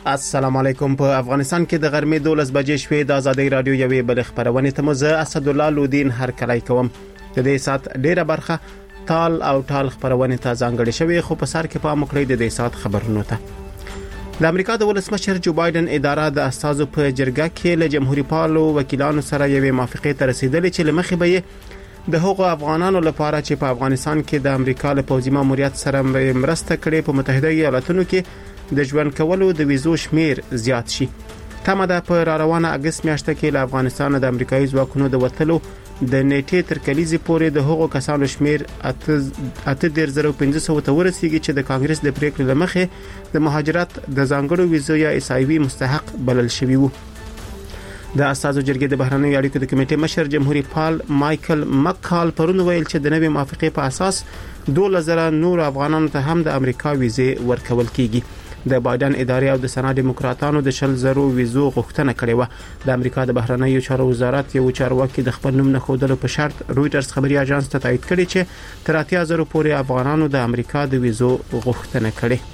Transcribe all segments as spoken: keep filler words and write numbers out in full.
السلام علیکم. په افغانستان کې د غرمې دولس بجې شوې د ازادي رادیو یوې بل خبرونه ته مزه اسد الله لودین هر کلای کوم. د دې سات ډیره برخه تال او ټال خبرونه ته ځانګړې شوې، خو په سر کې پام وکړئ د دې سات خبرونو ته. د امریکا د ولسمشر جو بایدن اداره د استازو په جرګه کې له جمهوریت پالو وکیلانو سره یوې موافقه ته رسیدلې چې لمخې به د هغو افغانانو لپاره چې په افغانستان کې د امریکا له پوځي ماموریت سره مرسته کړې په متحده ایالاتونو کې د ژوند کولو د ویزو شمیر زیات شي. تمه ده په را روانه اگست میاشته کې له افغانستان د امریکایي ځواکونو د وټلو د نیټې تر کلیزي پورې د هغو کسانو شمیر اته ډیر زره پنځه سوه ته ورسیږي چې د کانګرس د پریکړې لمخې د مهاجرت د ځانګړو ویزو یا ایس آی وی مستحق بلل شوی وو. د اساسو جرګې د بهرنیو اړیکو د کمیټې مشر جمهوریت پال مایکل مکال پرون ویل چې د نوې موافقې په اساس دوه زره نور افغانانو ته هم د امریکا ویزې ورکول کیږي. د بایدن ادارې او د سنا دیموکراتانو د شل زرو ویزو غوښتنه کړې و. د امریکا د بهرنیو چارو وزارت یو چارواکي د خپل نوم نه خودلو په شرط رويټرز خبري اژانس ته تایید کړی چې تر اتیا زره پورې افغانانو د امریکا د ویزو غوښتنه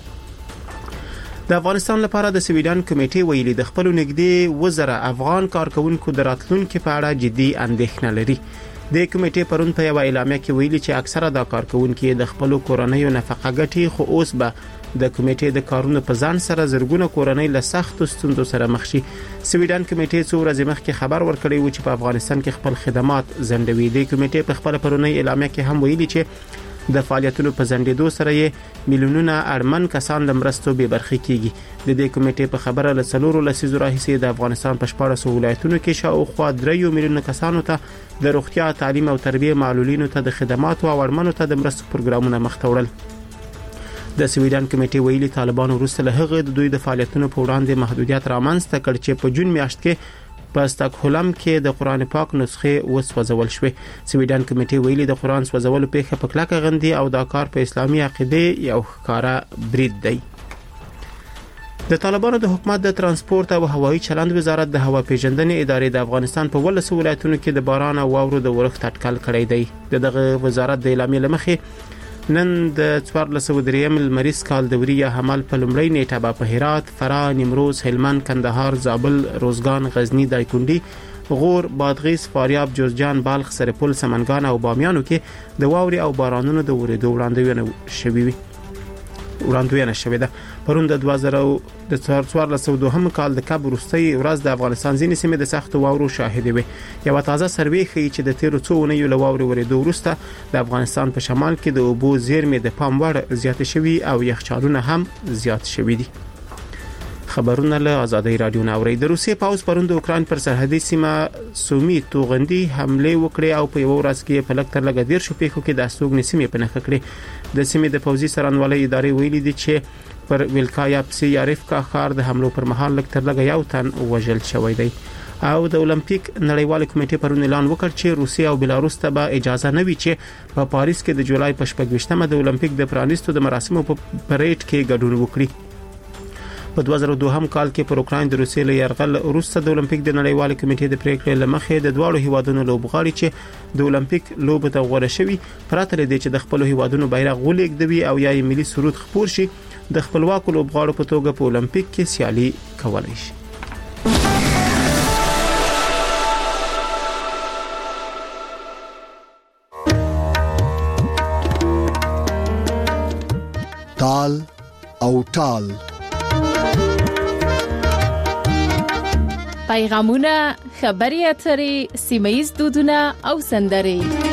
کړې. د افغانستان لپاره د سویډن کمیټې ویلي د خپل نږدې وزره افغان کارکونکو د راتلونکو په اړه جدي اندېښنه لري. د کمیټې پرون په یو اعلامیه کې ویلي چې اکثره د کارکونکو د خپل کورنیو نفقه ګټي، خو اوس به د کمیټې د کارونو په ځان سره زرګونه کورنۍ له سخت ستونزو سره مخ شي. سویډن کمیټې څو ورځې مخکې خبر ورکړی و چې په افغانستان کې خپل خدمات زندوي. د کمیټې په خپل پرونی اعلامیه کې هم ویلي چې د فعالیتونو په زندېدو سره یې میلیونونه اړمن کسان لمرستو به برخه کیږي. د دې کمیټې په خبره له څلورو لسیزو راهیسې د افغانستان په شپږ ولایتونو کې شاوخوا درې میلیونه کسانو ته د روغتیا، تعلیم او تربیه معلولینو ته د خدماتو او اړمنو ته د مرستو پروګرامونه مخ ته وړل. د سویډن کمیټې ویلي طالبانو وروسته له هغه د دوی د فعالیتونو په وړاندې محدودیت رامنځته کړ چې په جون میاشت کې په استکهولم کې د قران پاک نسخه وسوځول شوې. سویډن کمیټې ویلي د قران سوځولو پیښه په کلکه غندي او دا کار په اسلامي عقیده یو ښکارا برید دی. د طالبانو د حکومت د ترانسپورت او هوایي چلند وزارت د هوا پیژندنې ادارې د افغانستان په ولس ولایتونو کې د باران او واورو د ورښت اټکل کړی دی. دغه وزارت د اعلامیې لمخې نن د څوارلس سوه دریم لمریز کال دوري یا حمل په لومړۍ نیټه به په هرات، فراه، نیمروز، هلمند، کندهار، زابل، روزګان، غزنی، دایکنډي، غور، بادغیس، فاریاب، جوزجان، بلخ، سرپل، سمنګان او بامیانو کې د واوري او بارانونو د ورېدو وړاندوینه شوې وي. وړاندوینه شوې ده. پرون د دوه زره د څوارلس سوه دوهم کال د کب وروستۍ ورځ د افغانستان ځینې سیمې د سخت واورو شاهد وي. یو تازه سروې ښیي چې د تیرو څو اونیو له واورو ورېدو وروسته د افغانستان په شمال کې د اوبو زیرمې د پام وړ زیات شوي او یخچالونه هم زیات شوي دي. خبرونه له ازادي رادیو نه اوري. د روسیې پاوز پرون د اوکران پر سرحدي سیمه سومي توغندي حمله وکړه او په یو ورځ کې په لکتر لګ ډیر شو پیښو کې د استوګنې سیمه په نخښه کړې. د سیمې د پوځي سرانوالۍ ادارې ویلي دي چې پر ویلکایا پسي یاریفکا ښار د حملو پر مهال لکتر لګ یو تن وژل شوی دی. او د اولمپیک نړیوال کمیټې پرون اعلان وکړ چې روسیا او بلاروس ته به اجازه نه وي چې په پاریس کې د جولای په شپږ د اولمپیک د پرانیستو د مراسمو په پریډ کې ګډون وکړي. په دوه زره دوه هم کال کې پر اوکران د روسیې له یرغل وروسته د اولمپیک د نړیوال کمیټې د پریکړې لمخې د دواړو هیوادونو لوبغاړي چې د اولمپیک لوبه ته غوړه شوي پراته لري چې د خپل هیوادونو بیرغ ولېږدوي او یا ملي سرود خپور شي د خپلواکو لوبغاړو په توګه په اولمپیک کې سیالي کولای شي. تال او ټال پیغامونه، خبري اترې، سیمه‌ییز دودونه او سندرې.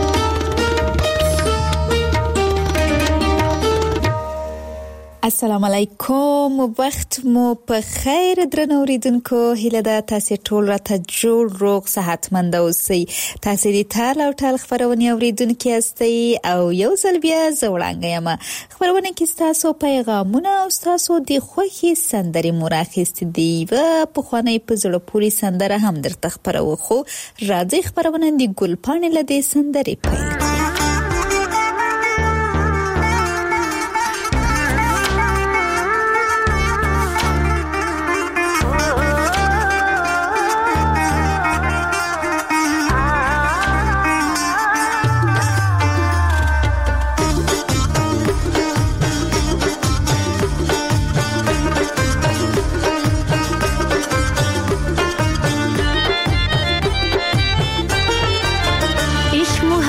السلام علیکم، وخت مو په خیر درنو اوریدونکو. هیله ده تاسو ټول راته جوړ روغ صحتمند اوسئ. تاسو دې تال او ټال خبرونه اوریدونکو یاستئ او یو ځل بیا زوړانګ یم. خبرونه کې تاسو پیغامونه او تاسو د خوښي سندرې مراخست دی و په خوانې په زړه پوری سندره هم درته خبرو خو راځي خبرونه د ګلپان له دې سندرې پیل.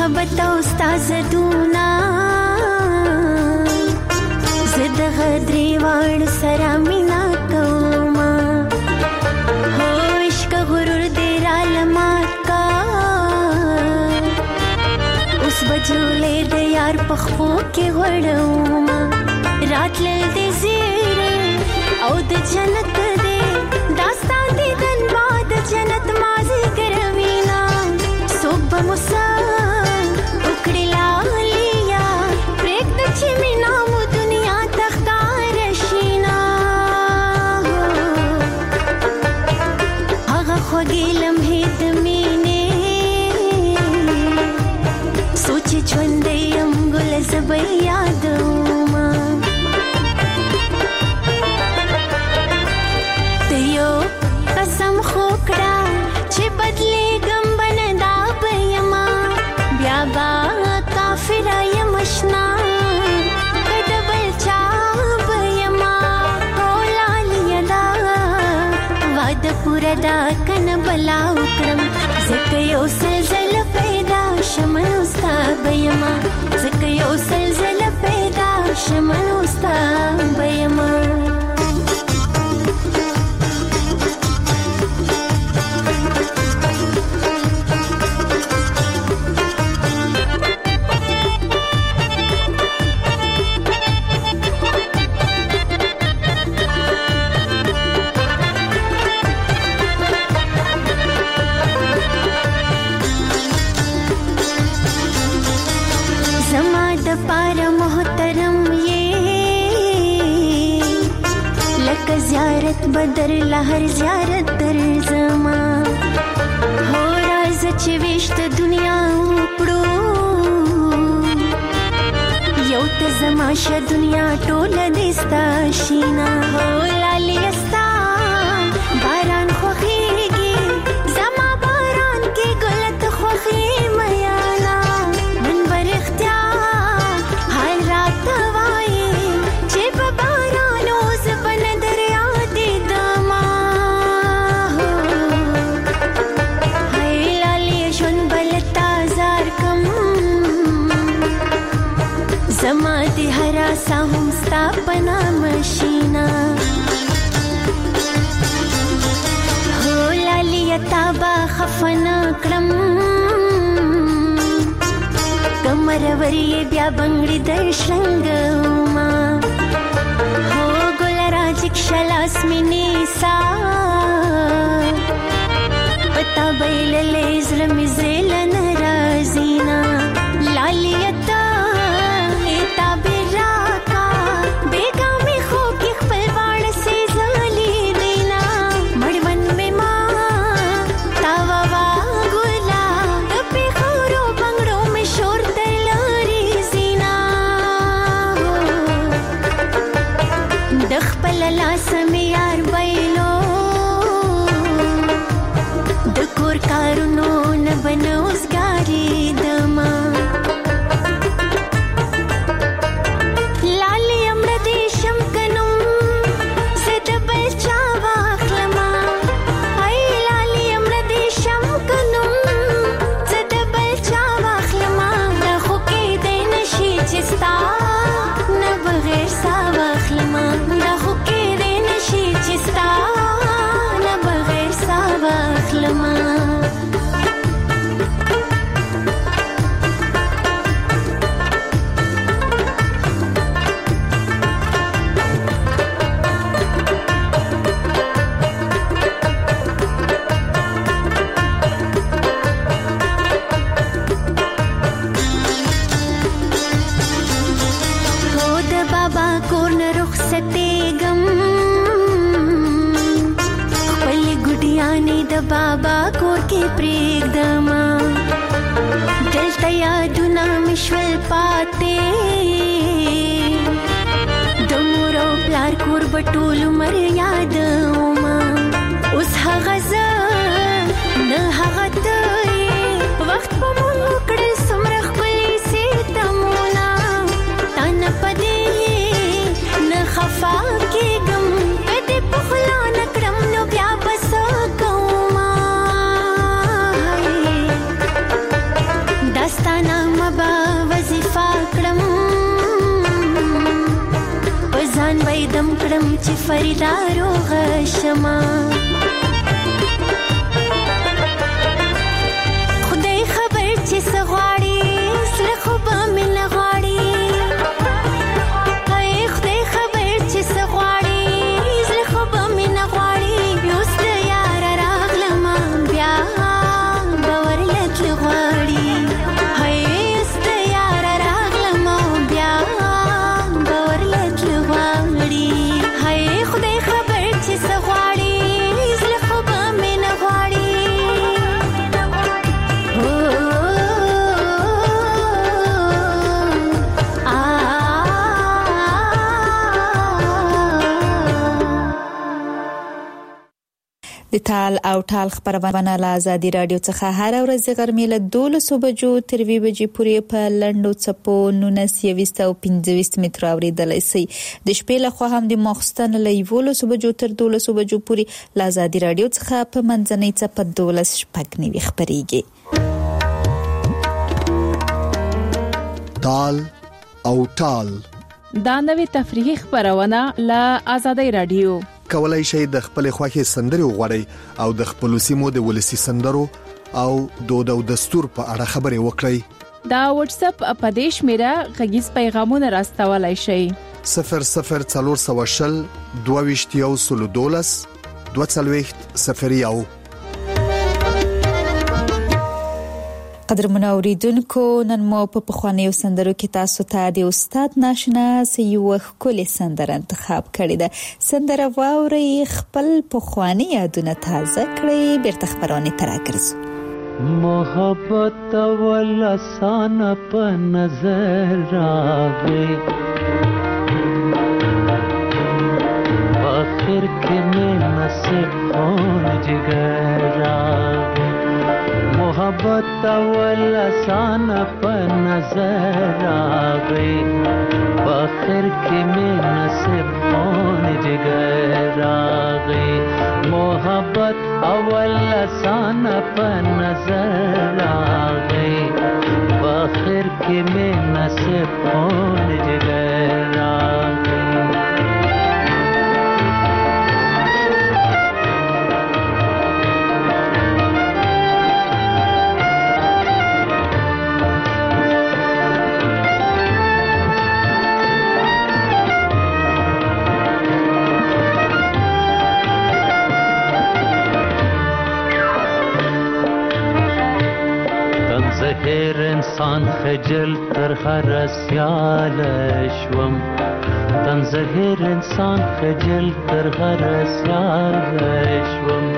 محبت او استاد دونا زد غدري وړ سره مینا کوما هو عشق غرور دې را لمات کا اوس بجولې د یار پخو کې وړوما راتل دې زیره او د جنت دې داستان دې دن باد جنت مازی کروینا صبح مسا وکړی لالیا پرېږ د چې مینا مو دنیا تختار شینا هغه خوږې لمحې د مینې سوچ ژوندی یم ګل زه به یادومه ته یو قسم خو کړه چې بدلېږم به نه دا به یمه بیا به کافره یم اشنا که د بل چا به یمه هو لالیه دا واده پوره دا که نه بلا وکړم ځکه یو سل ځله پیدا شم نو ستا به یمه ځکه یو سل ځله پیدا شم نو ستا به یمه پارا محترم یہ لک زیارت بدر لہر زیارت در زما ہو راز چویشت دنیا اپڑو یو تا زماشا دنیا ٹولا دیستا شینا ہو لالی استا باران خوخیگی زما باران کی گلت خوخی میانا من بر اختیار زما دی هرا ساهم ستا پنا مشینا هو لالی تابا خفنا کرم کمروری بیا بنگڑی در شنگوما هو گل راجک شلاس می نیسا پتا بیل لیزر می زیل نرازینا لالی تا بابا کور کې پریږدما دلته یادونه مشول پاتې د مور او پلار کور بټول مر یادوما اوس هغه زه نه هغه ته وخت په مونږ کړل سمره خپلې ستمونه تا نه پدې نه خفا کېږم پدې پخلا نه کړم نو بیا بس داستانا کړم چې فریدا روغ شما خدای خبر چې سغواړي سره خو به مې نه غواړي هاي خدای خبر چې سغواړي سره خو به مې نه غواړي اوس د یار راغلم بیا باور لته غواړي هاي اوس د یار راغلم بیا باور لته غواړي هاي خدای خبر چې سغواړي سره خو به مې نه غواړي د تال او ټال خبرونه له ازادي رادیو څخه هر ورځ غرمې له دولسو بجو تر وی بجې پورې په لندو چپو نونس یويست او پنځه متر اوریدلای شي د شپې له خوا هم د مخستن له یولسو بجو تر دولسو بجو پورې له ازادي رادیو څخه په منځنۍ چپ دولس شپږ نیوي خبريږي تال او ټال دا نوې تفریحي خبرونه له ازادي رادیو کولای شي د خپل خوښي سندري وغوړي او د خپل سیمو د ولسی سندرو او دود او دستور په اړه خبري وکړي دا واتس اپ په دیش میرا غږیز پیغامونه راستولای شي صفر صفر څلور سوشل دوه سلو دولس دوه څلوېښت صفر یو قدر منوریدونکو نن مو په پخوانیو سندرو کې تاسو ته د استاد ناشنا سیو خولي سندر انتخاب کړی ده سندره واوري خپل پخوانی یادونه تازه کړئ بیرته خبرونه تراکرز محبت ول آسان په نظر راغی آخر کې مې نصیب خون جګر راغی محبت اول آسان په نظر آغی آخر کې مې نصیب خون جگر آغی محبت اول آسان په نظر آغی آخر کې مې نصیب خون جگر آغی زهر انسان خجل تر هر سیال شوم تن زهر انسان خجل تر هر سیال شوم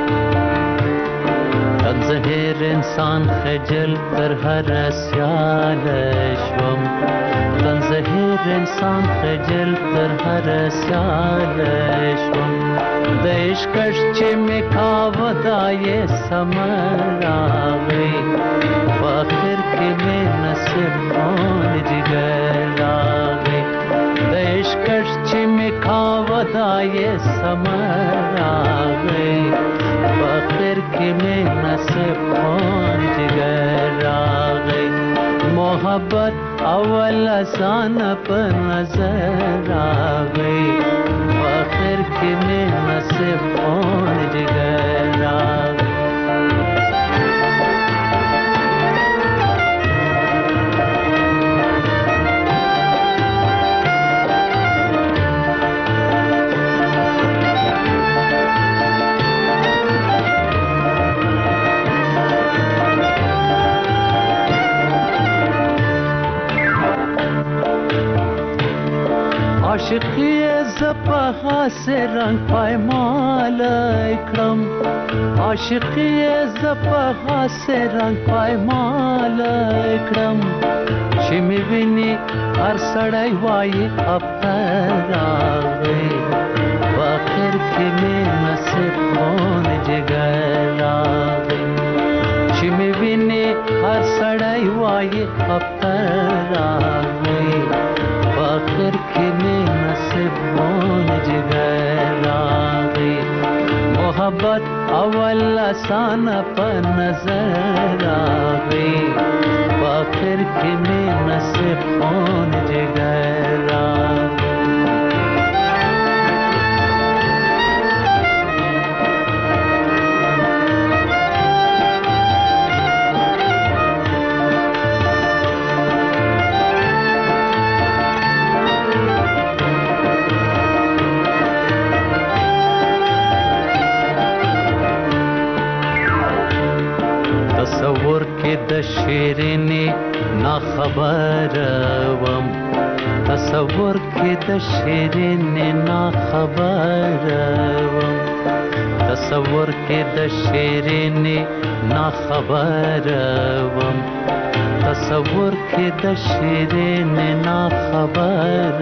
تن زهر انسان خجل تر هر سیال شوم تن زهر انسان خجل تر هر سیال شوم د عشقش چې میکاو دای سمر آغی آخر کې مې نصیب خون جگر آغی د عشقش چې میکاو دای سمر آغی آخر کې مې نصیب خون جگر آغی محبت اول آسان په نظر آغی آخر کې مې نصیب خون جگر آغی عاشقی زپا سے رنگ پایمال کړم عاشقی زپا سے رنگ پایمال کړم چې مې ویني هر سړی وایي افتر راغی آخر کې مې نصیب خون جگر راغی چې مې ویني هر سړی وایي افتر راغی آخر کې مې نصیب خون جگر راغی محبت اول آسان په نظر آغی آخر کې مې نصیب خون جگر راغی شیرینی نا خبر وم تصور کې د شیرینی نا خبر وم تصور کې د شیرینی نا خبر وم تصور کې د شیرینی نا خبر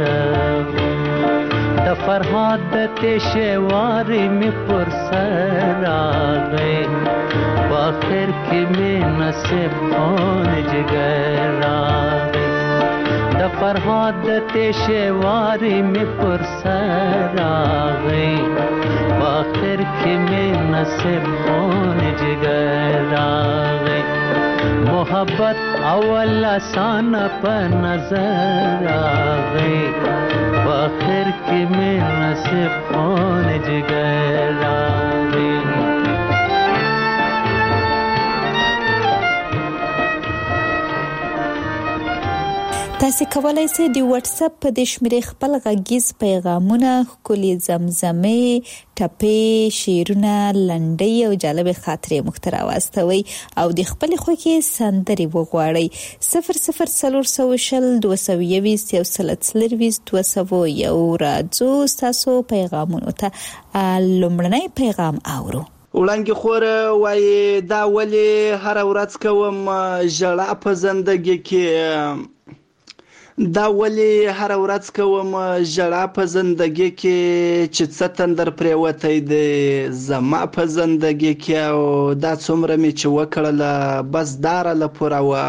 د فرهاد د تشواری می پر سر آگئی باخر کې می نصیب خون جگر آگئی د فرهاد د تشواری می پر سر آگئی باخر کې می نصیب خون جگر آگئی محبت اول آسان په نظر آگئی باخر کې می نصیب خون جگر آگئی تاسو کولای شئ د واتس اپ په د شمیرې خپل غږیز پیغامونه خولي زمزمې ټپې شیرونه لنډۍ او جالب خاطرې مخترع واستوي او د خپل خوکي سندري وغواړي صفر صفر صفر شل دوه سوه یویشت یو سل څلرویشت دوه سوه یو راځو تاسو پیغامونه ته لومړنی پیغام اورو وړاندې خور وای دا ولی هر ورځ کوم ژړا په زندګي کې دا ولی هر ورځ کوم ژړا په زندګي کې چې څه تندر پریوتی دی زما په زندګي کې او دا څومره می چې وکړله بس داره لپاره و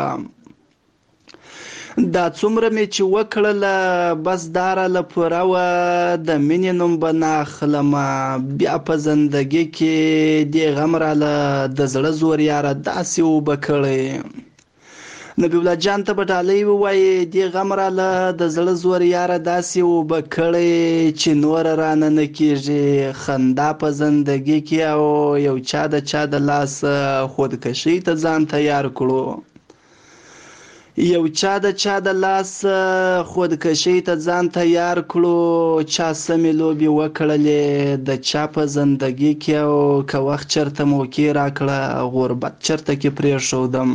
دا څومره می چې وکړله بس داره لپاره و د مینې نوم به نه اخلم بیا په زندګي کې دې غم راله د زړه زور یاره داسې اوبه کړی نبی الله جان ته بټالۍ وایي دی غم راله د زړه زور یاره داسې اوبه کړی چې نور رانه نه کېږي خندا په زندګي کې او یو چا د چا د لاس خودکشي ته ځان تیار کړو یو چا د چا د لاس خودکشي ته ځان تیار کړو چا سمې لوبې وکړلې د چا په زندګي کې او که وخت چرته موقع راکړه غربت چرته کې پرېښودم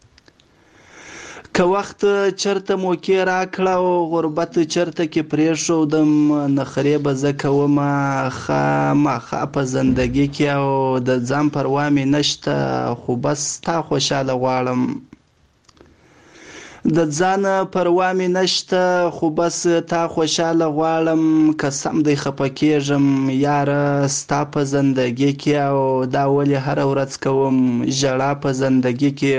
که وخت چرته موقع راکړه او غربت چرته کې پرېښودم نخرې به زه کوم خامخا په زندګي کې او د ځان پروا مې نشته خو بس تا خوشحاله غواړم د ځان پروا مې نشته خو بس تا خوشحاله غواړم که سم دی خفه کېږم یاره ستا په زندګي کې او دا ولې هره ورځ کوم ژړا په زندګي کې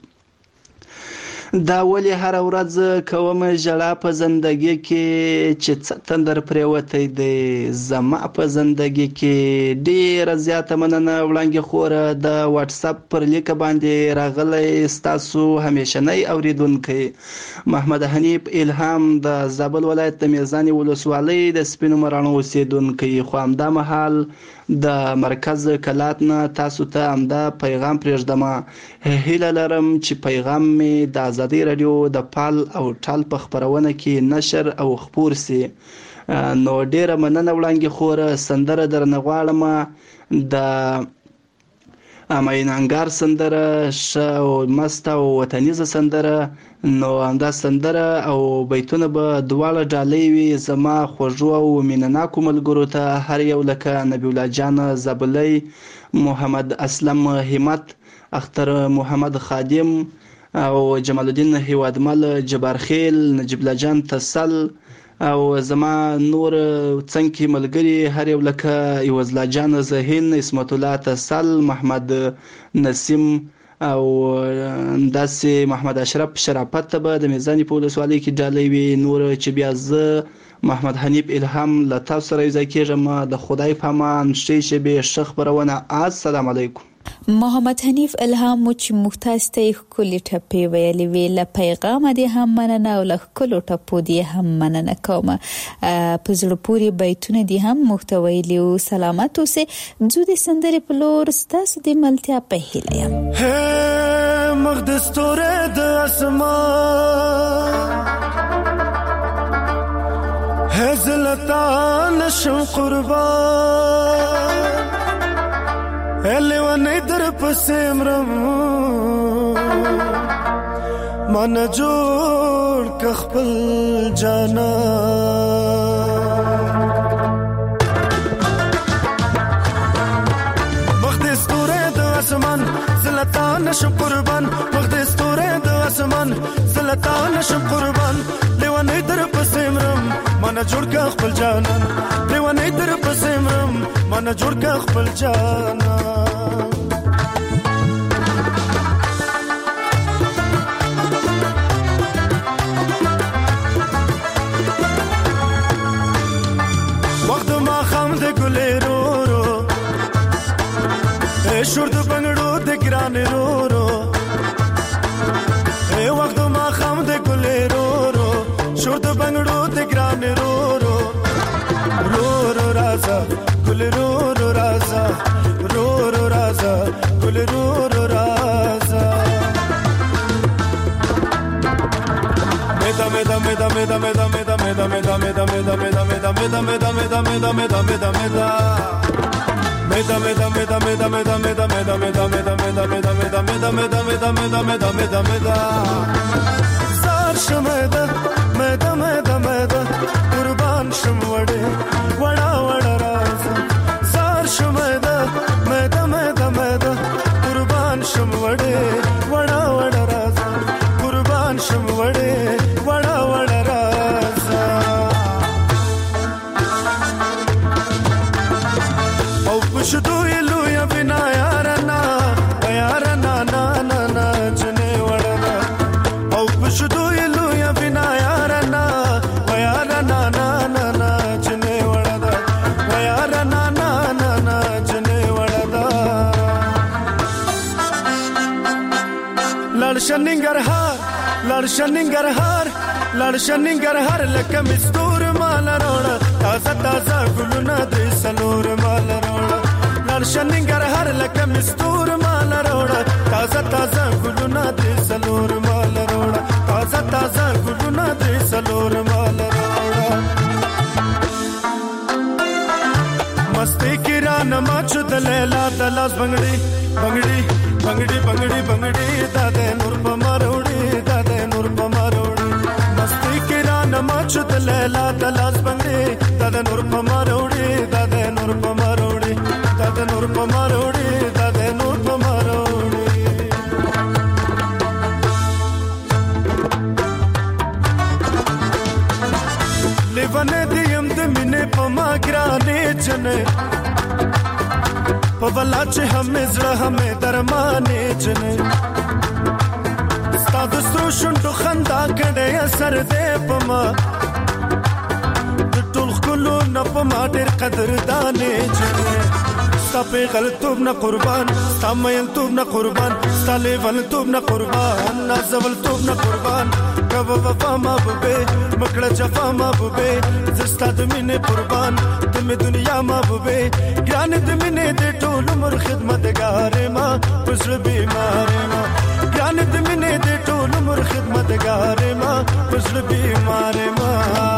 دا ولې هر ورځ کوم ژړا په زندګي کې چې څه تندر پریوتی دی زما په زندګي کې ډیره زیاته مننه وړاندې خوره د واتس اپ پر لیک باندې راغلی ستاسو همیشنی اوریدونکی محمد حنیف الهام د زابل ولایت د میزان ولسوالۍ د سپینو مراڼو اوسیدونکی خو همدا مهال د مرکز کلات نه تاسو ته همدا پیغام پرېږدم هیله لرم چې پیغام می د ازادي رادیو د پال او ټال په خبرونه کې نشر او خپور سي نو ډیره مننه وړاندې خوره سندره درنه غواړم د اماینانګار سندره شو مست او وطنیزه سندره نو همدا سندره او بیتونه به دواړه ډالۍ وي زما خوږو او مینناکو ملګرو ته هر یو لکه نبی الله جان زابلی محمد اسلم همت اختر محمد خادم او جمال الدین هیوادمل جبارخیل نجیب الله جان تسل او زما نور څنګه ملګری هر یو لکه یوزلا جان زهین اسمت الله تسل محمد نسیم او داسې محمد اشرف شرافت به د میزان په ولسوالۍ کې ډالۍ وي نور چې بیا زه محمد حنیف الهام له تاسو سره یوځای کېږم د خدای په امان ښې شبې ښه خپرونه السلام علیکم محمد حنیف الهام مو چې مختاز ته کلی ټپې ویلې وی له پیغام دې هم مننه او له کلو ټپو دې هم مننه کوم په زړه پورې بیتونه دې هم محتوی لیو سلامت اوسه زو دې سندرې په لور ستاسو دې ملتیا په هیله یم هه مقدس توره د اسمان هزلتا نشم قربان الی و نیدر پسیم رم मन जोड़ कखपल जाना वक्त स्तوره د اسمان زلطان شم قربان وخت ستوره د اسمان زلطان شم قربان لیوانې در پسمرم من جوړ کا خپل جانان لیوانې در پسمرم من جوړ کا خپل جانان وخت ما خام د ګلېرو شور د بنگړو د ګران رو رو اے وخت ما خام د ګلې رو رو شور د بنگړو د ګران رو رو رو رو رازا ګل رو رو رازا رو رو رازا ګل رو رو رازا مدا مدا مدا مدا مدا مدا مدا مدا مدا مدا مدا مدا مدا مدا مدا مدا مدا مدا مدا Meda meda meda meda meda meda meda meda meda meda meda meda meda meda meda meda meda meda meda zar shmeda meda meda meda qurban shmwade wada wada raza zar shmeda meda meda meda qurban shmwade wada wada raza qurban shmwade wada wada raza شدو یلو یا بنا یارنا یارنا نا نا نا جنے وڑنا او شدو یلو یا بنا یارنا یارنا نا نا نا جنے وڑنا یارنا نا نا نا جنے وڑنا لړشننګر هار لړشننګر هار لړشننګر هار لکه مستور مال روړه تازه تازه ګلونه د سلور مال روړه لړشننګر هر لکه مستور مال روړه تازه تازه ګلونه د سلور مال روړه تازه تازه ګلونه د سلور مال روړه مستی کران ماچو د لیلا د لاس بنگړي بنگړي بنگړي بنگړي بنگړي د نور په ماروړي د نور په ماروړي مستی کران ماچو د لیلا د لاس بنگړي د نور په ماروړي د نور په ماروړي د نور په ماروړي د نور په ماروړي لیوانه دیم د مینې په ما ګرانې جنې په ولا چې همې زړه همې درمانې جنې ستا د سترو شونډو خندا کړې اثر دې په ما د ټول ښکلو نه په ما ډېر قدردانې جنې ستا پیغلتوب نه قربان ستا میلتوب نه قربان ستا لیونتوب نه قربان نازولتوب نه قربان کب وفا محبوبه مکړه جفا محبوبه زستا د مینې قربان ته مې دنیا محبوبه ګران د مینې د ټول عمر خدمتګار ما پسړ بیمار ما ګران د مینې د ټول عمر خدمتګار ما پسړ بیمار ما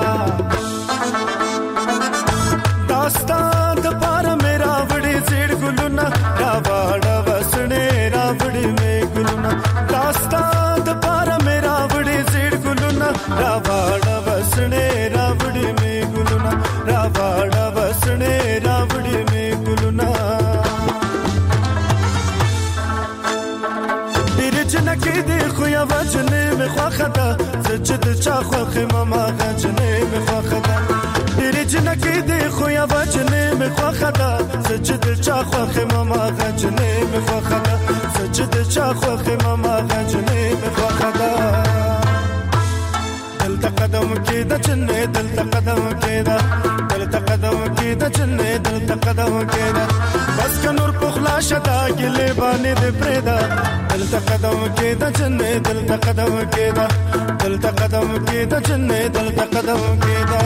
داستا د پار میرا وړي زیړ ګلونه را واړه وسنه را وړي مې ګلونه داستا د پار میرا وړي زیړ ګلونه را واړه وسنه را وړي مې ګلونه را واړه وسنه را وړي مې ګلونه ډېر جنکې دې خو یا وجنې مې خوخه ده زچ د چا خوخه ماما غجنې مې خوخه ده ډېر جنکې دې خو یا وجنې مې خوخه ده زچ د چا خوخه ماما غجنې مې خوخه ده زچ د چا خوخه ماما غجنې مې خوخه ده دلته قدم کې د جنې دلته قدم کې ده دلته قدم کې د جنې دلته قدم کې ده بس که نور په خلا شدا ګلې باندې دې پرېدا دلته قدم کې د جنې دلته قدم کې ده دلته قدم کې د جنې دلته قدم کې ده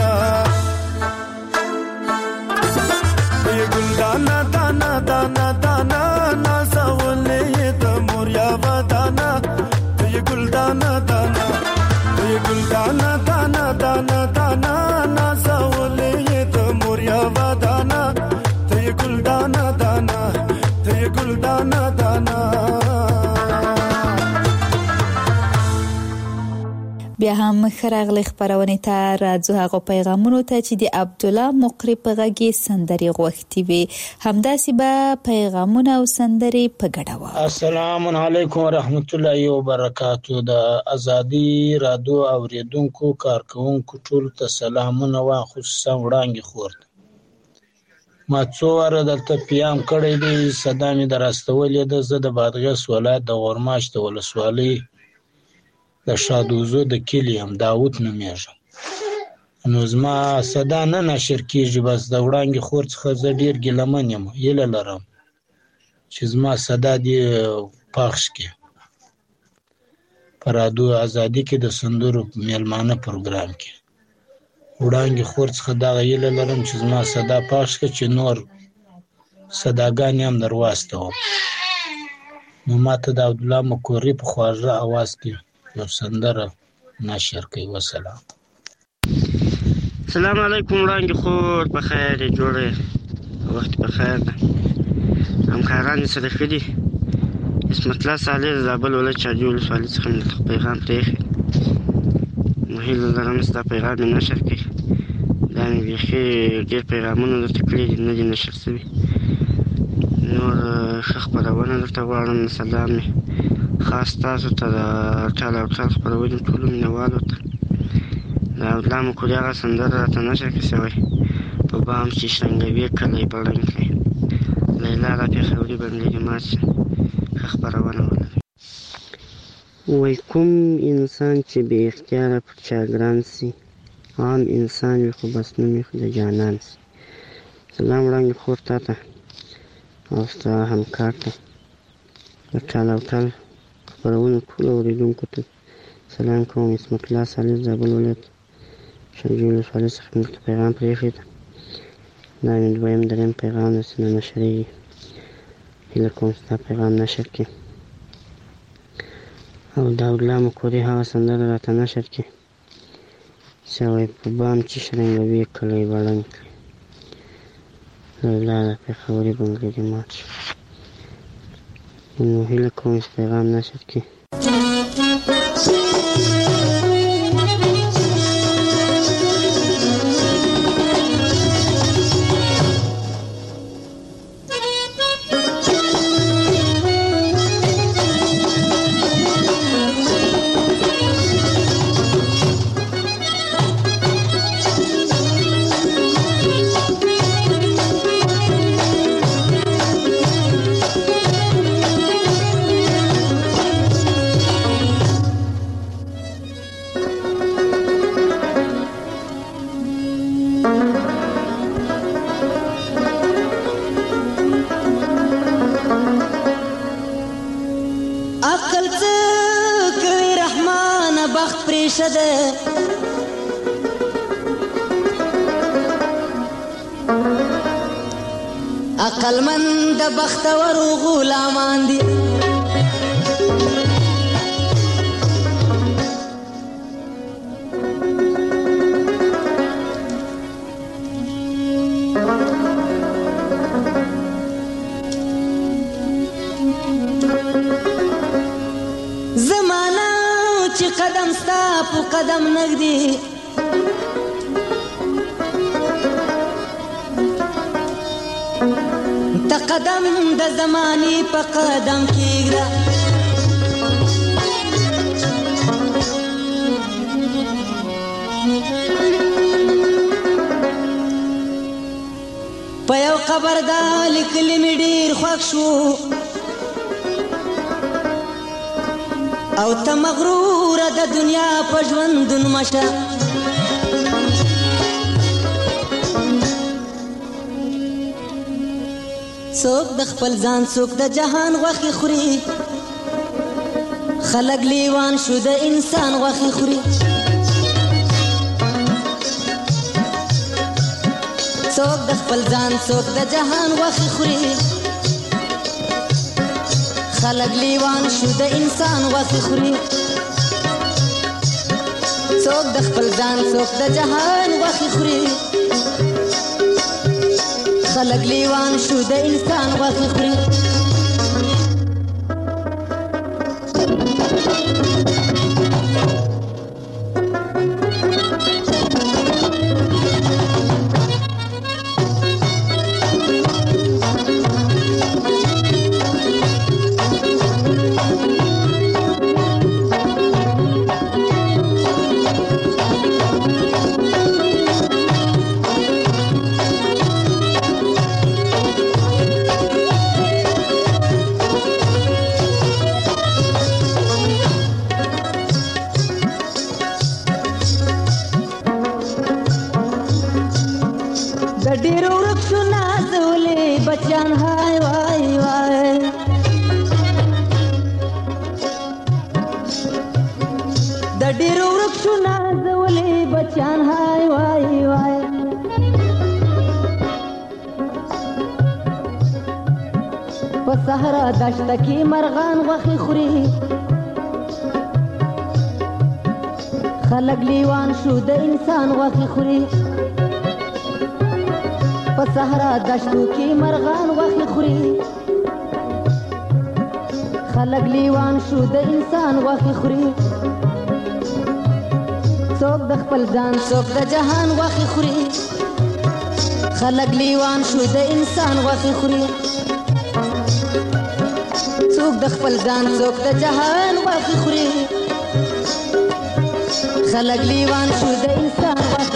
یہ گلدانا دانا دانا دانا نازولې د موریا ودانا یہ گلدانا دانا یہ گلدانا دانا دانا دانا نازولې د موریا ودانا یہ گلدانا دانا یہ گلدانا دانا بیا هم خراغلی خبرونه ته راځو هغه پیغامونو ته چې د عبد الله مقری په غږی سندري غوښتي وي همداسې به پیغامونه او سندري په ګډه و. السلام علیکم ورحمت الله وبرکاتہ. د ازادي رادیو اوریدونکو کارکونکو ټول ته سلامونه وا، خصوصا وړاندې خور ما څو واره دلته پیام کړی دی، صدا مې دراستولې ده. زه د بادغیس ولایت د غورماش د ولسوالۍ د شادوزو د کلي یم، داود نومیږم. نو زما صدا نه نشر کېږي، بس د وړاندې خور څخه زه ډېر ګیلمن یم، هیله لرم چې زما صدا دې پخش کړي په رادیو ازادي کې د سندرو میلمانه پروګرام کې. وړاندې خور څخه دغه هیله لرم چې زما صدا پخش کړي چې نور صداګانې هم در واستوم. نو ما ته د عبدالله مقری په خواږه اواز کې یو سندره نشر کوي. وسلام. السلام علیکم وړاندې خور، په خیر جوړه وخت په خیر ده. همکاران سره ښه دي. اسمت الله صالح د زابل ولایت چارجي ولسوالۍ څخه مې پیغام پرېښی، نو هیله لرم ستا پیغام مې نشر کړي. دا مې بیخي ډېر پیغامونه درته کړي دي، نه دي نشر شوي. نور ښه خپرونه درته غواړم. سلام مې خاص تاسو ته د ټال او ټال خپرونې ټولو مینهوالو ته. د عبدالله مقری هغه سندره راته نشر کړې شوی، په بام چې شرنګوي کلی بړنګ کړي. لیلا را پېښوري بندېږي مات شي. ښه خپرونه ولرئ. وایي کوم انسان چې بې اختیاره پر چا ګران سي، عام انسان وي خو بس نوم یې د جانان سي. سلام وړاندې خور تا ته او ستا همکار ته، د ټال او ټال خپرونو ټولو اورېدونکو ته سلام کوم. اسمت الله صالح زابل ولایت شارجي ولسوالۍ څخه مې درته پیغام پرېښی ده. دا مې دویم درېیم پیغام داسې نه نشرېږي. هیله کوم ستا پیغام نشر کړي او د عبدالله مقری هغه سندره راته نشر کړي چې وایي په بام چې شرنګوي کلی بړنګ کړي. لیلا د پېښوري بنګړي مات شو. نو هیله کوم چې پیغام نشر کړي. عقلمند د بختورو غلامان دي، زمانہ چې قدم ستا په قدم نږدې، ته قدم د زمانې په قدم کېږده. په یو قبر دا لیکلي مې ډېر خوښ شو، او ته مغروره د دنیا په ژوندون مشه. څوک د خپل ځان څوک د جهان غوښې خوري، خلک لیوان شو د انسان غوښې خوري. څوک د خپل ځان څوک د جهان غوښې خوري، خلک لیوان شو د انسان غوښې خوري. څوک د خپل ځان څوک د جهان غوښې خوري، خلق لیوان شو د انسان غوښې خوري. بچان هاي وای وای د ډیرو ورکشو نازولې بچان هاي وای وای په صحرا دشت کې مرغان غوښې خوري خلک لیوان شو د انسان غوښې خوري په صحرا دشتو کې مرغان غوښې خوري خلک لیوان شو د انسان غوښې خوري څوک د خپل ځان څوک د جهان غوښې خوري خلک لیوان شو د انسان غوښې خوري څوک د خپل ځان څوک د جهان غوښې خوري خلک لیوان شو د انسان غوښې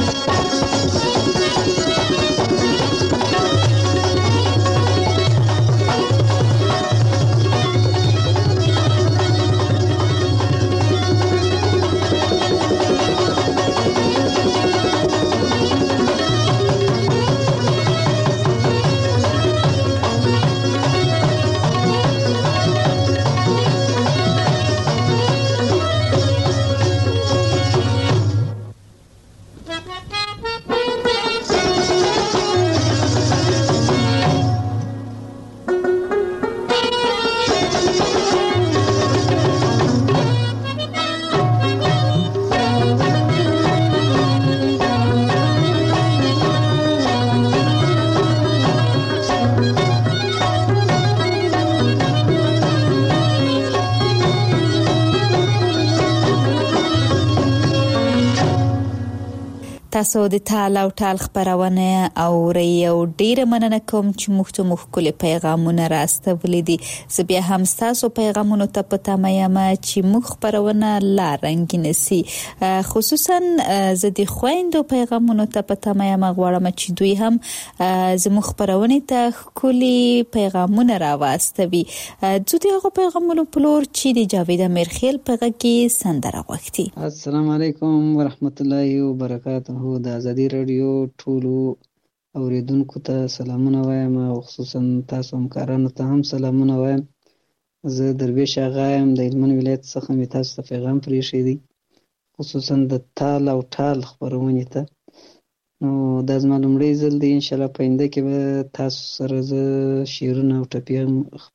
تاسو د تال او ټال خبرونه اورئ او ډیره مننه کوم چې موږ ته مخکله پیغامونه راستولې دي زه بیا هم تاسو پیغامونه ته پته مې چې موږ خبرونه لا رنگین سي خصوصا زه د خويندو پیغامونه ته پته مې غواړم چې دوی هم زموږ خبرونه ته کلی پیغامونه راوستوي زه دغه پیغامونه پلور چې د جاوید امرخیل په کې سندره وختي. السلام علیکم ورحمت الله وبرکاته. د ازادي رادیو ټولو اوریدونکو ته سلامونه وایم او خصوصا تاسو همکارانو ته هم سلامونه وایم. زه درویش آغا یم د هلمند ولایت څخه مې تاسو ته پیغام پرېښی دی خصوصا د تال او ټال خپرونې ته. نو دا زما لومړی ځل دی انشاءالله په آینده کې به تاسو سره زه شعرونه او ټپې هم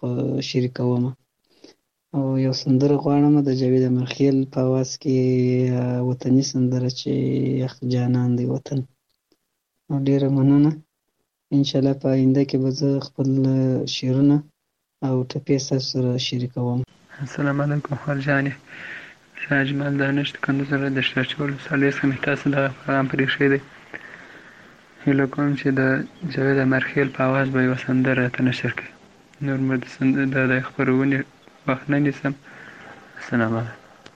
شریکوم او یو سندره غواړم د جاوید امرخیل په اواز کې وطني سندره چې اخ جانان دی وطن. او ډیره مننه انشاءالله په آینده کې به زه خپل شعرونه او ټپې تاسو سره شریکوم. السلام علیکم خالجانې زه اجمل دانش د کندوز ولایت د شیرچول ولسوالۍ څخه مې تاسو دغه پیغام پرېښی دی. هیله کوم چې د جاوید امرخیل په اواز به یوه سندره راته نشر کړي. نور مې د د خپرونې وخت نه نیسم. السلام علیکم.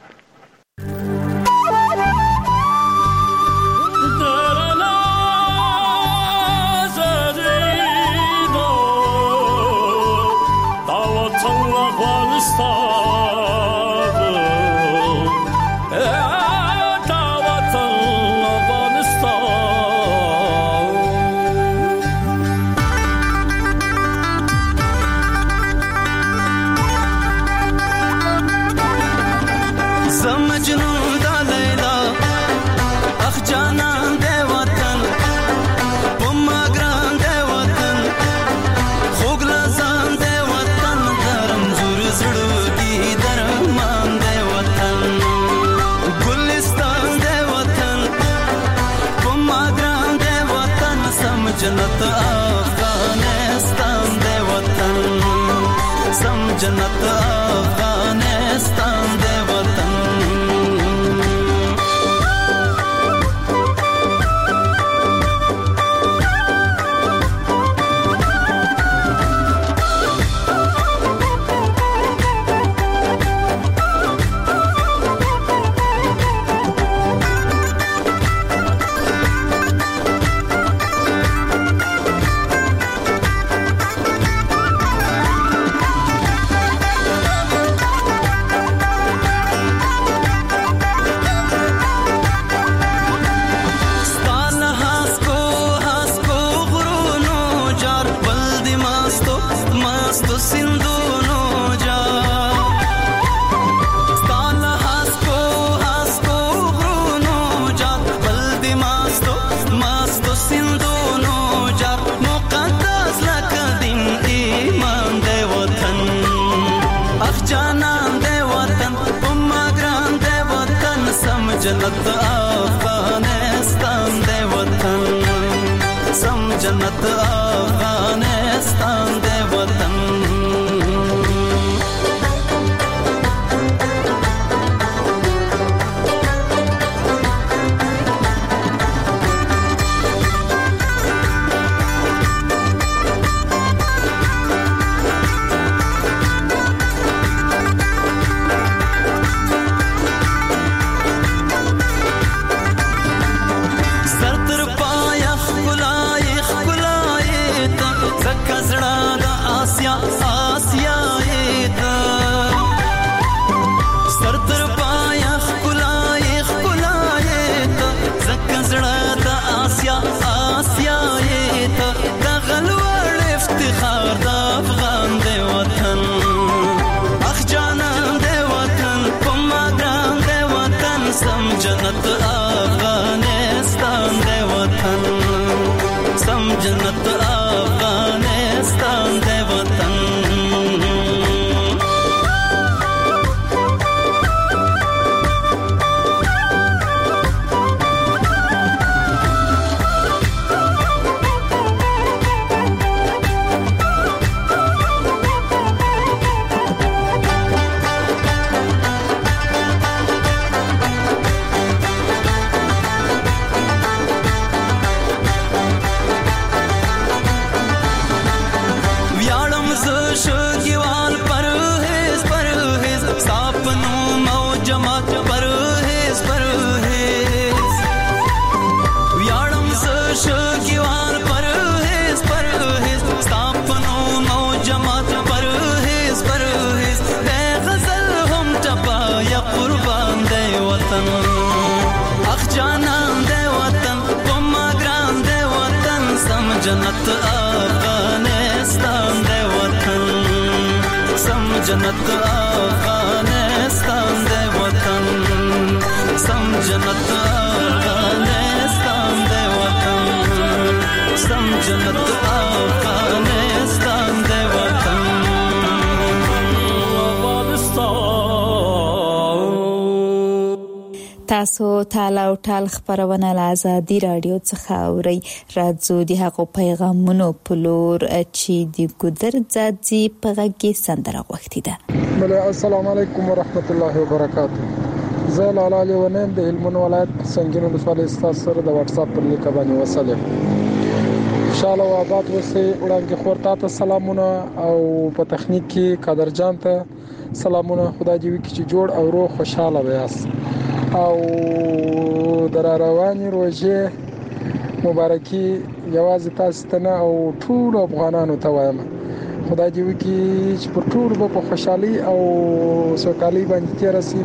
جنت افغانستان دی وطن سم جنت افغانستان دی وطن. جنت افغانستان دی وطن سم جنت افغانستان دی وطن جنت افغانستان دی وطن سم جنت افغانستان دی وطن جنت افغانستان دی وطن سم جنت افغانستان دی وطن سم جنت افغانستان دی وطن سم جنت افغانستان دی وطن تاسو تاله او ټال خبرونه له ازادي رادیو څخه اورئ راځو د هغو پیغامونو په لور چې د ګودر ځاځي په غږی سندره غوښتي ده. بله السلام علیکم ورحمت الله وبرکاته. زه لاله لیونین د هلمند ولایت سنگین ولسوالۍ ستاسو سره د واتس اپ پر لیک باندې وصل یم. خوشاله او آباد اوسئ. وړاندې خور ته سلامونه او په تخنیک کې قادر جان ته سلامونه. خدای دې وکړي چې جوړ او روغ خوشاله وياست او در رواني روزه مبارکي یوازې تاسو ته نه او ټول افغانانو ته وایم. خدای دې وکړي چې په ټول په خوشحالي او سوکالي باندې تیر شي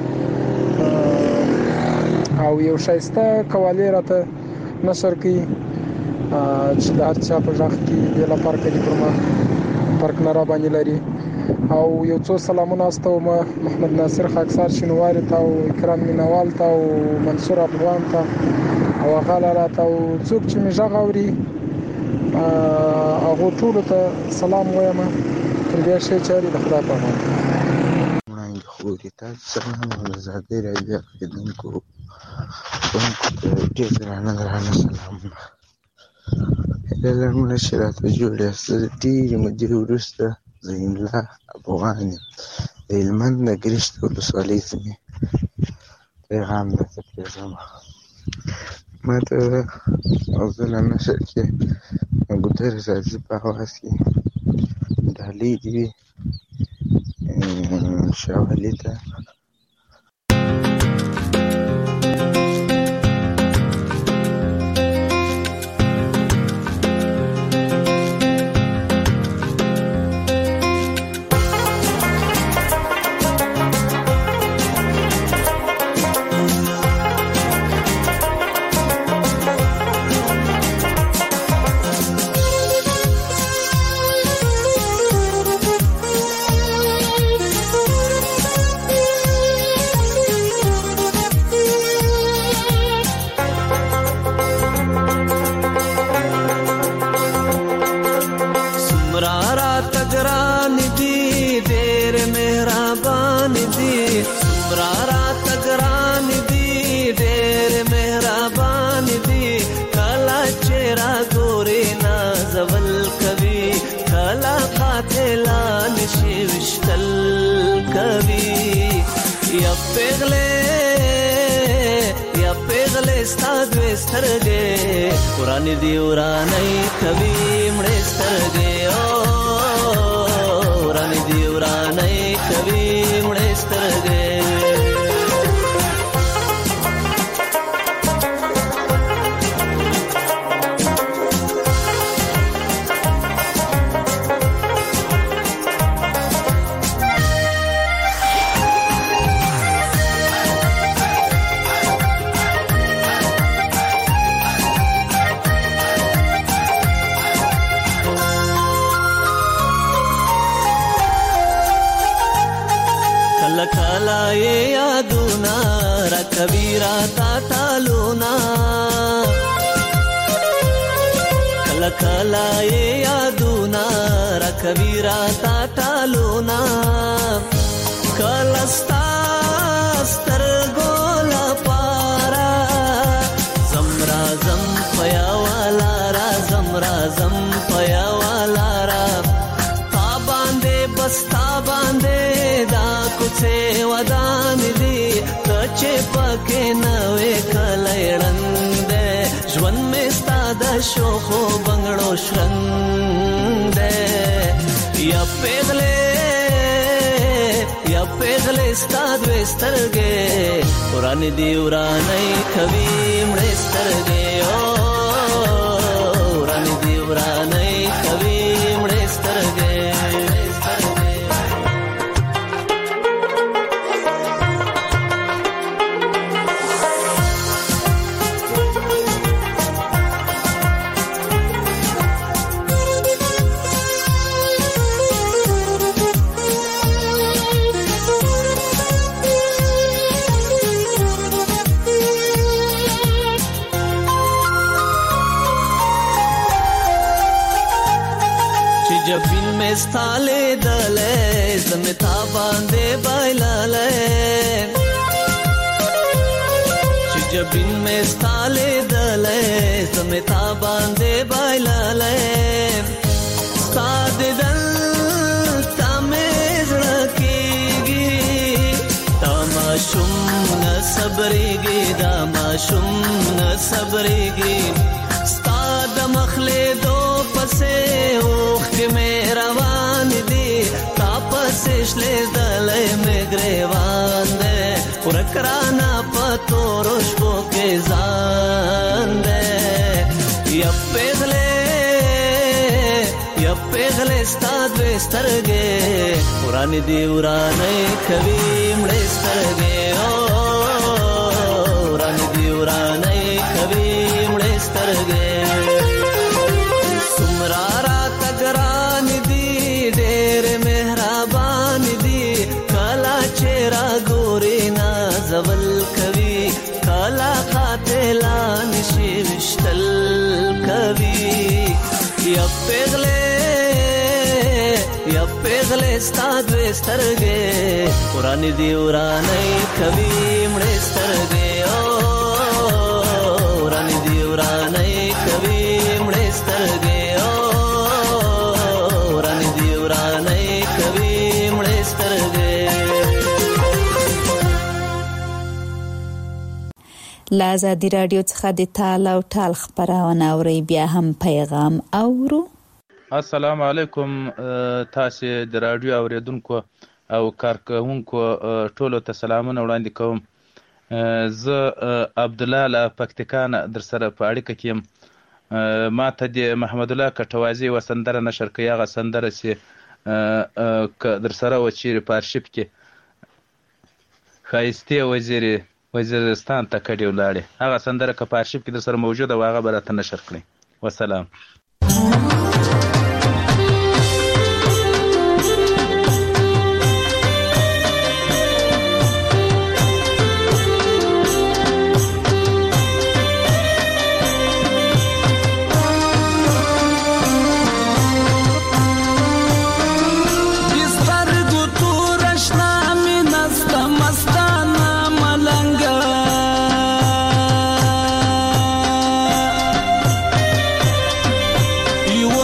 او یو شایسته قوالی راته نشر کړي چې د هر چا په ځخ کې د لپاره کې پرما پارک نارا باندې لري او یو څو سلامونه استوم محمد ناصر خاکسار شنواری ته او اکرام مینوال ته او منصور افغان ته او غاله ته او څوک چې می ژغوري هغه ټول ته سلام وایم. تر دې شي چې د خدای په امان وړاندې خو دې تاسو سره هم زاده راځي خدمتونکو کومکو ډېر درانه درانه سلامونه لرم نشرات جوړه ستې مدیر ورسته زین الله افغان د هلمند د ګرشت ولسوالۍ سیمې پیغام درته پرېږدم. ما ته اوزله نشر کې ګودر ځاځي په اواز کې ډالۍ دي وي شاولې ته یا پیغله یا پیغله ستاد وسترګې قران دی ورانې کوي مړې سترګې او قران دی ورانې کوي مړې سترګې کبیرا تا تالونا کلا کلا یادونا را کبیرا تا تالونا کلا ستاستر ګولا پارا زمرا زم پیا والا را زمرا زم پیا والا را تا باندې بستا باندې دا کوڅه ودان دي چې پکې نوې کلېړند ژوند مې ستاده شو خو بنگړو شرند یا پیغلې یا پیغلې ستاد وسترګې قران دی ورانې کوي مړې سترګې او قران دی ورانې کوي مړې سترګې جبین میں ستالے دلے زمتا باندے بائلالے جبین میں ستالے دلے زمتا باندے بائلالے ستاد دل تامیز رکیگی تاماشم نصبریگی داماشم نصبریگی ستاد مخلے دو پسے اوخ میں روان دی تاپس شلے دلے میں گریوان دے ورکرانا پتو رشبو کے زان دے یا پیغلے یا پیغلے ستاد وسترگے قرآن دی ورانے کوي مڑے سترگے او قرآن دی ورانے کوي مڑے سترگے سمرارا تگران دی ډېر مهربان دی کلا چیرا ګوري نازول کوي کلا قاتلان شي وشتل کوي یا پیغلے یا پیغلے ستاد وسترګې قران دی ورانې کوي مړې سترګې او قران دی ورانې کوي مړې سترګې له ازادي راډیو څخه د تال او ټال خبرونه اوري بیا هم پیغام اورو. السلام علیکم تاسو د راډیو اوریدونکو او کارکونکو ټولو ته سلامونه وړاندې کوم. زه عبد الله له پکتیکان در سره په اړیکه کې یم. ما ته د محمد الله کټوازی و سندره نشر کړي هغه سندره چې در سره و چیرې په ارشیف کې ښایستې وزیرې وزیرستان ته کډې ولاړې هغه سندره که په ارشیف کې در سره موجوده و هغه به راته نشر کړئ. وسلام. You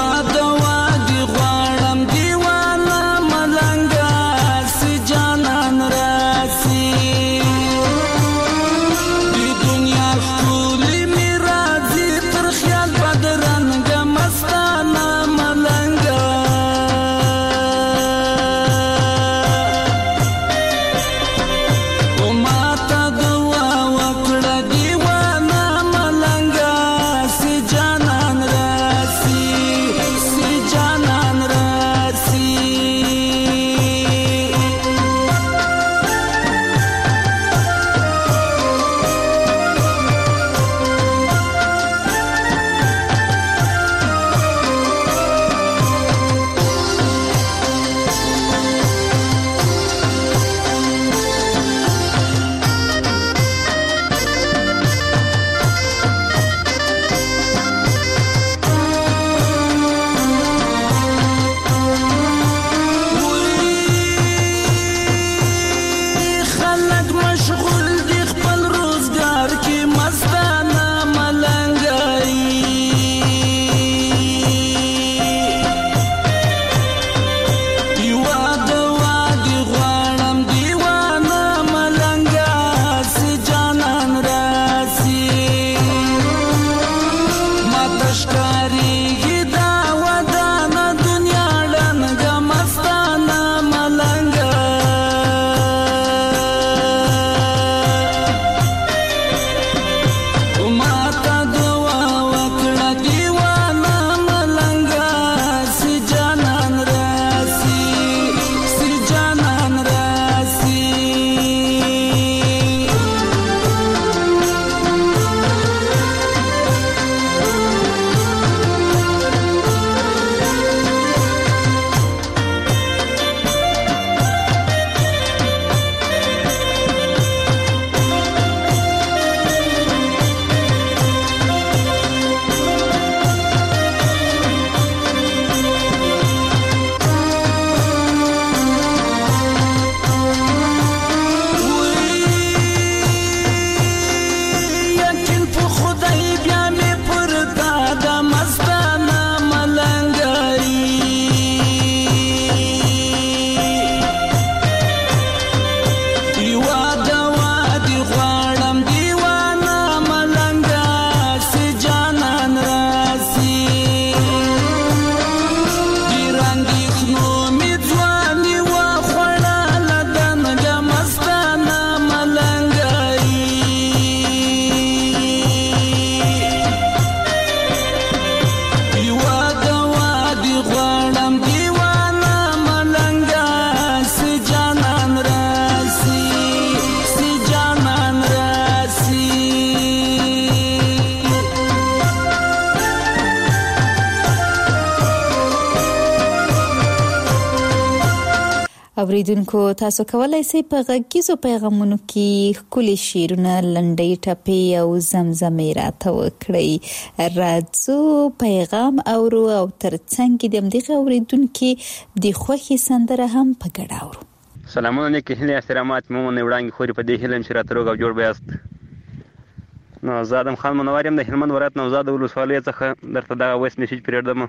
اوریدونکو تاسو کولای شئ په غږیزو پیغامونو کې ښکلي شعرونه لنډۍ ټپې او زمزمې راته وکړئ. راځو پیغام اورو او ترڅنګ د همدغه اوریدونکو د خوښې سندره هم په ګډه اورو. سلامونه نیکې هیلې احترامات مو نه وړاندې خوري په دې هیله چې راته روغ او جوړ بیاست. نو زه ادم خان منور یم د هلمند ولایت نوزاد ولسوالۍ څخه درته دغه وایس میسیج پرېږدم.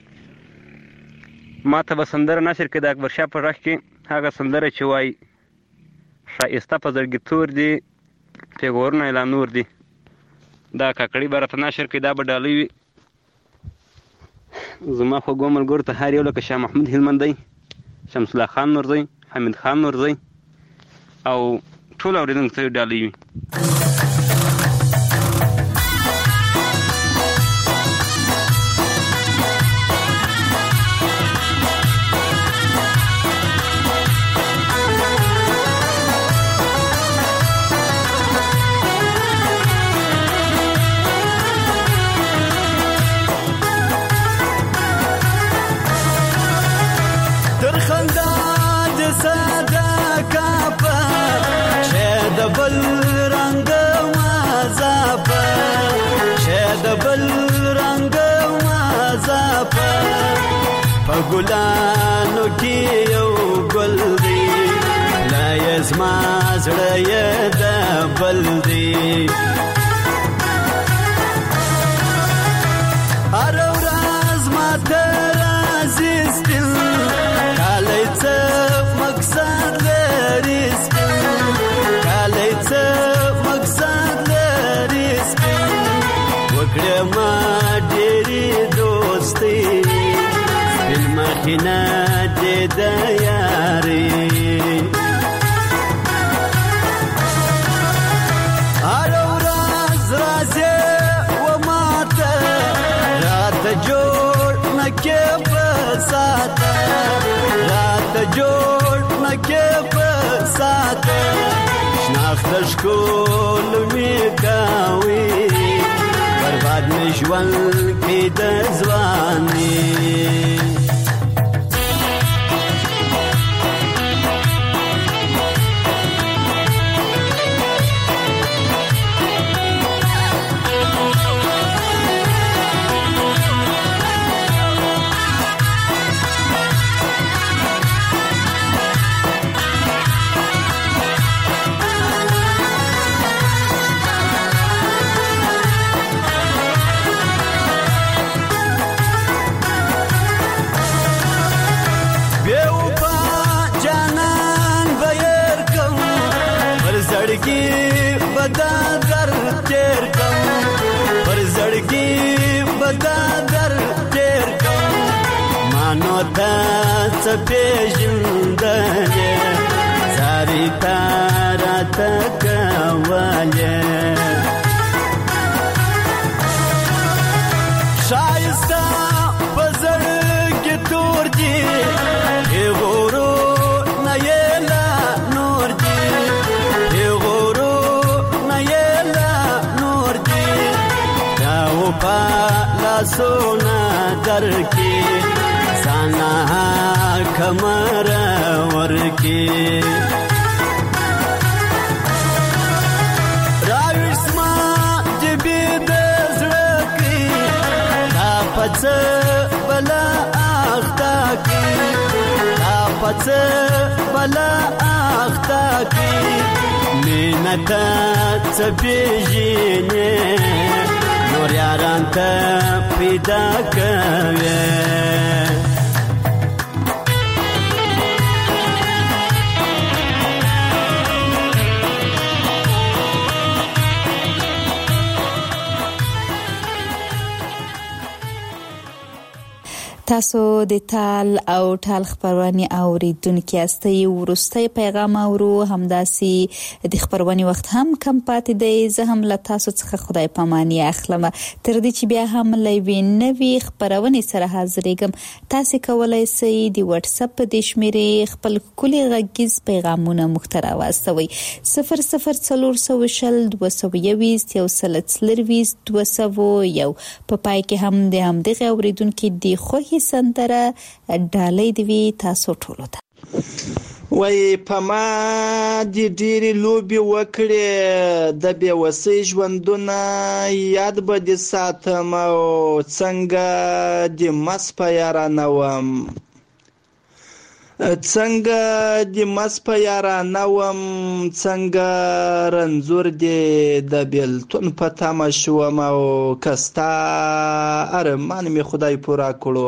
ما ته به سندره نشر کړي د اکبر شاه په غږ کې هغه سندره چې وایي ښایسته په زړګي تور دي پیغورونه یې لا نور دي. دا کاکړي به راته نشر کړي، دا به ډالۍ وي. زما خوږو ملګرو ته هر یو لکه شاه محمود هلمندی، شمس الله خان نورزی، حمید خان نورزی او ټول اورېدونکو ته ډالۍ وي. ګلانو کې یو ګل دی لا یزما زړه یې د بل دی. هر ورځ ماته راځي سپین کالی څه مقصد لري سپین کالی څه مقصد لري سپین وکړه ما ډېرې دوستي مخینا دې د یاري. هر ورځ راځي و ماته راته جوړ نکې په ساته راته جوړ نکې په ساته شناخت ښکول مې کوي برباد مې ژوند کې د ځواني. پیژندلې زاري تارا تکولې شایسته په زړګي تور دي غورو نه یې لا نور دي غورو نه یې لا نور دي دا و په لاسونه درکې سانا کمر ورکی راویش ما جبی دزرکی تا پچ بلا آختا کی تا پچ بلا آختا کی مینتا چپیجینی نور یاران تا پیدا کوی. تاسو د تال او ټال خبرونه اوریدونکو یاستئ. ورسته پیغام اورو همداسي د خبرونه وخت هم کم پاتې دی. زه هم له تاسو څخه خدای پاماني اخلم تر دې چې بیا هم لوي نوي خبرونه سره حاضرېږم. تاسو کولای شئ د واتس اپ د شمیرې خپل کلی غږیز پیغامونه مخترا واستوي صفر صفر څلور سوه شل دوه سوه یویشت یو سل څلرویشت دوه سوه یو. په پای کې هم د همدغه اوریدونکو د خوښي سندره ډالۍ دی تاسو ټولو ته. وای په ما دي ډېرې لوبې وکړې د بېوسۍ ژوندونه یاد به دې ساتم او څنګه دې مس په یارانه وم څنګه دې مس په یارانه وم څنګه رنځور دې د بېلتون په تمه شوم او که ستا ارمان مې خدای پوره کړو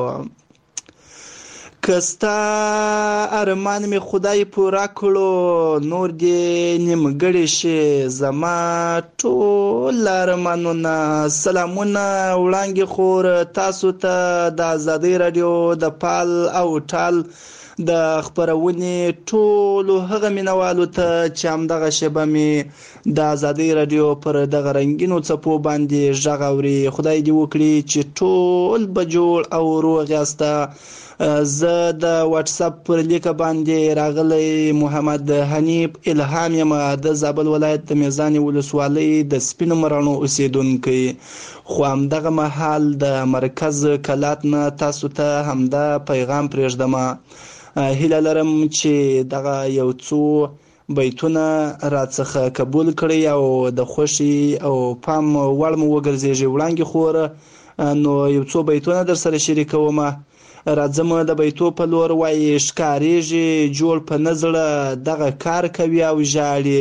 که ستا ارمان مې خدای پوره کړو نور دې نیمګړی شي زما ټول ارمانونه. سلامونه وړانګې خور تاسو ته د ازادۍ راډیو د پال او ټال د خپرونې ټولو هغه مینوالو ته چې همدغه شیبه مې د ازادۍ راډیو پر دغه رنګینو څپو باندې غږ اوري. خدای دې وکړي چې ټول به جوړ او روغ یاسته. زه د واتس اپ پر لیکه باندې راغلی محمد حنیف الهام یم د زابل ولایت د میزان ولسوالۍ د سپینو مراڼو اوسیدونکی، خو همدغه مهال د مرکز کلات نه تاسو ته همدا پیغام پرېږدم. هیله لرم چې دغه یو څو بیتونه راڅخه قبول کړئ او د خوښي او پام وړ مو وګرځېږي. وړانګې خور نو یو څو بیتونه در سره شریکوم. راځم د بیتو په لور. وایي ښکارېږي جوړ په نزړه دغه کار کوي او ژاړي،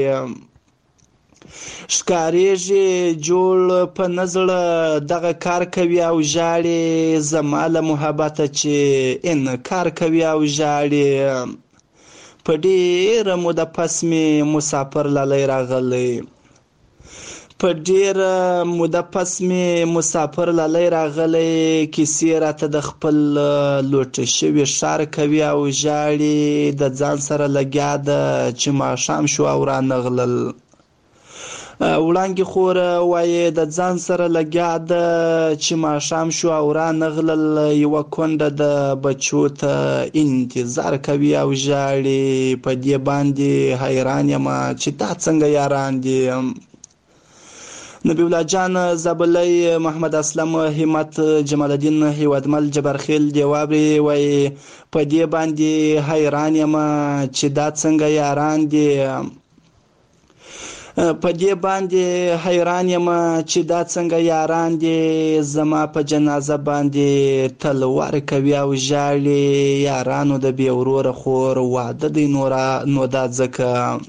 ښکارېږي جوړ په نزړه دغه کار کوي او ژاړي، زما له محبته چې انکار کوي او ژاړي. په ډېره موده پس مې مسافر لالی راغلی په ډېره موده پس مې مسافر لالی راغلی کیسې راته د خپل لوټه شوي ښار کوي او ژاړي، د ځان سره لګیا ده چې ماښام شو او رانغلل. وړانګې خور وایي د ځان سره لګیا ده چې ماښام شو او رانغلل، یوه کونډه د بچو ته انتظار کوي او ژاړي، په دې باندې حیران یم چې دا څنګه یاران دي. نبی الله جان زابلی، محمد اسلم همت، جمال الدین هیوادمل، جبرخیل دیوابری وایي په دې باندې حیران یم چې دا څنګه یاران دي. په دې باندې حیران یم چې دا څنګه یاران دي، زما په جنازه باندې تلوار کوي او ژاړي، یارانو د بې وروره خور واده دی نو دا ځکه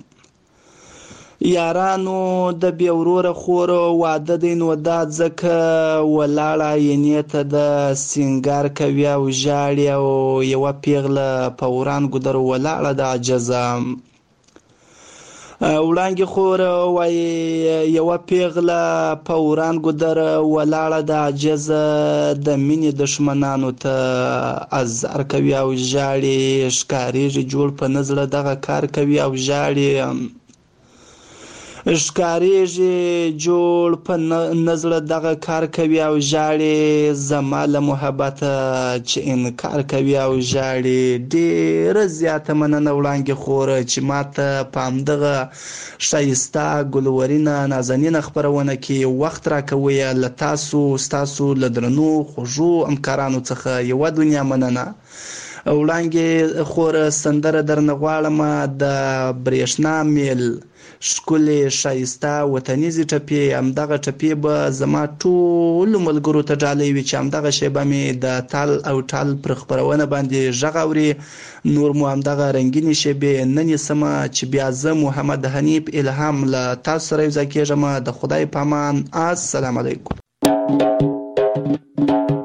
یارانو د بې وروره خور واده دی نو دا ځکه ولاړه عینې ته د سینګار کوي او ژاړي، او یوه پیغله په وران ګودر ولاړه د عجزه. وړانګې خور وایي یوه پیغله په وران ګودر ولاړه د عجزه، د مینې دښمنانو ته ازار کوي او ژاړي، ښکارېږي جوړ په نزړه دغه کار کوي او ژاړي، ښکارېږي جوړ په نزړه دغه کار کوي او ژاړي، زما له محبته چې انکار کوي او ژاړي. ډېره زیاته مننه وړانګې خور چې ماته په همدغه ښایسته ګلورینه نازنینه خپرونه کې وخت راکوئ. له تاسو ستاسو له درنو خوږو همکارانو څخه یوه دنیا مننه. وړانګې خور سندره درنه غواړم د برېښنا میل ښکلې ښایسته وطنیزې ټپې. همدغه ټپې به زما ټولو ملګرو ته ډالۍ وي چې همدغه شیبه مې د تال او ټال پر خپرونه باندې غږ اوري. نور مو همدغه رنګینې شیبې نه نیسمه چې بیا زه محمد حنیف الهام له تاسو سره یوځای کېږم. د خدای په امان. السلام علیکم.